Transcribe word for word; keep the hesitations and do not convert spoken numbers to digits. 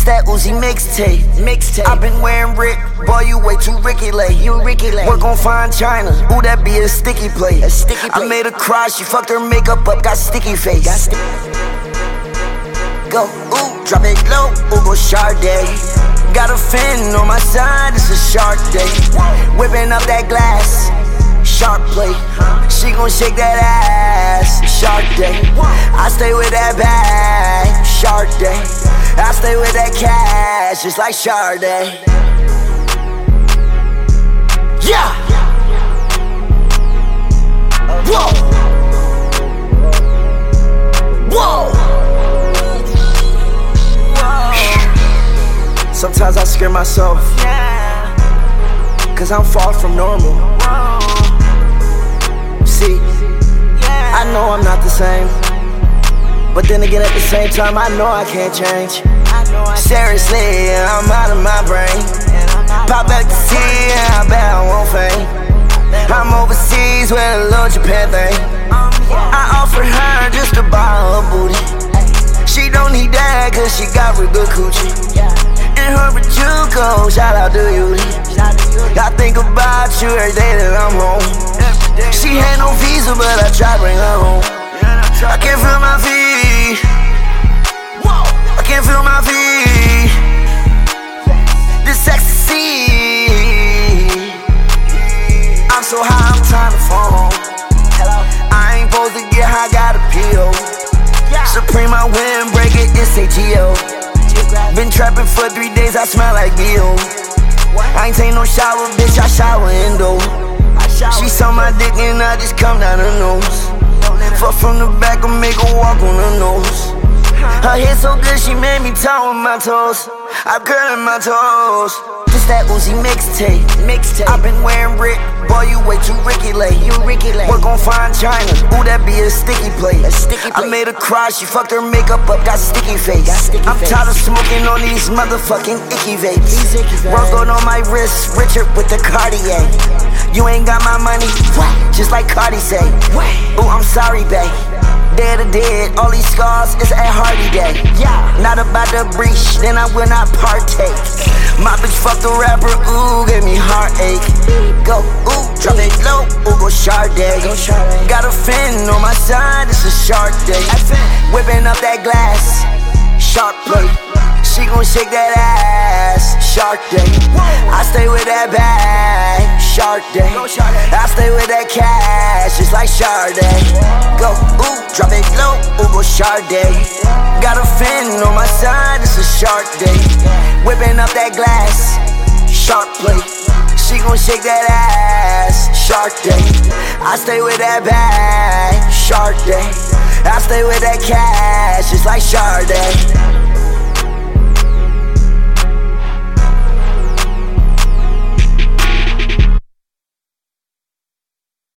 that Uzi mixtape. Mixtape. I've been wearing Rick, boy, you way too Ricky Lake. You Ricky Lake. Work on fine China, ooh, that be a sticky plate. A sticky plate. I made her cry, she fucked her makeup up, got sticky face. Got sti Go, ooh, drop it low, ooh, go Sade. Got a fin on my side, it's a shark day. Whipping up that glass, shark plate. She gon' shake that ass, shark day. I stay with that bag, shark day. I stay with that cash, just like Sade. Yeah! Whoa! Whoa! Sometimes I scare myself, cause I'm far from normal. See, I know I'm not the same, but then again at the same time I know I can't change. Seriously, I'm out of my brain. Pop back to see, yeah, I bet I won't fame. I'm overseas with a little Japan thing. I offered her just to buy her booty. She don't need that cause she got real good coochie. In her Juco, shout out to you. I think about you every day that I'm home. She had no visa, but I try to bring her home. I can't feel my feet. I can't feel my feet. This ecstasy. I'm so high, I'm trying to fall home. I ain't supposed to get high, gotta peel. Supreme, I win, break it, it's A T O. Been trapping for three days, I smell like B O. I ain't take no shower, bitch, I shower indo. She saw my dick and I just come down her nose. Fuck from the back and make her walk on her nose. Her hair so good, she made me toe with my toes. I'm curling my toes. This that Uzi mixtape. Mixtape. I've been wearing Rick, boy, you way too Ricky Lake. You Ricky Lake. Work on fine China, ooh, that be a sticky plate. A sticky plate. I made her cry, she fucked her makeup up, got sticky face. Got sticky I'm face. Tired of smoking on these motherfucking icky vapes. Work on my wrist, Richard with the Cartier. You ain't got my money, what? Just like Cardi say. What? Ooh, I'm sorry, babe. Dead or dead, all these scars is at Hardy Day. Yeah. Not about the breach, then I will not partake. My bitch fucked a rapper, ooh, gave me heartache. Go, ooh, drop it low, ooh, go Sade. Got a fin on my side, it's a shark day. Whipping up that glass, shark plate. She gon' shake that ass, shark day. I stay with that bag, shark day. I stay with that cash, just like Sade. Go, ooh, drop it low, ooh, go Sade. Got a fin on my side, it's a shark day. Whipping up that glass, shark plate. She gon' shake that ass, shark day. I stay with that bag, shark day. I stay with that cash, just like Sade.